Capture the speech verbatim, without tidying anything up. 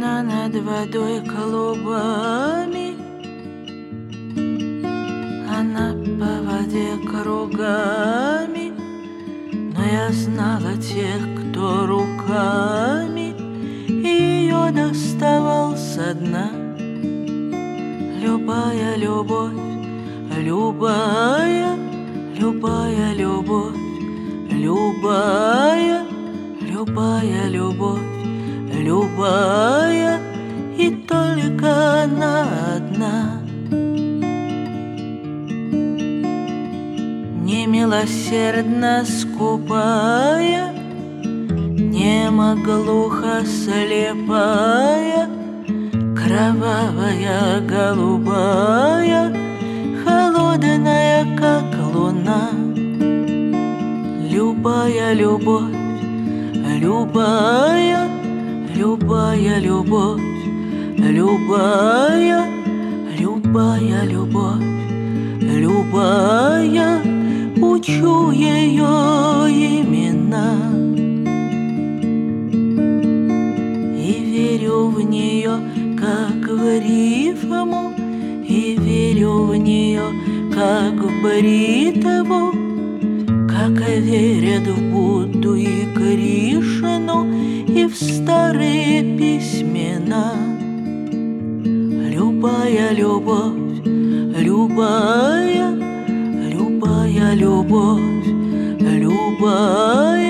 Она над водой клубами, она по воде кругами, но я знала тех, кто руками ее доставал со дна. Любая любовь, любая, любая любовь, любая, любая любовь, любая, и только она одна. Немилосердно скупая, немо глухо слепая, кровавая голубая, холодная, как луна. Любая любовь, любая, любая любовь, любая, любая любовь, любая, учу ее имена. И верю в нее, как в рифму, и верю в нее, как в бритву, как верят в Будду и Кришну, и в старые письмена. Любая любовь, любая, любая любовь, любая,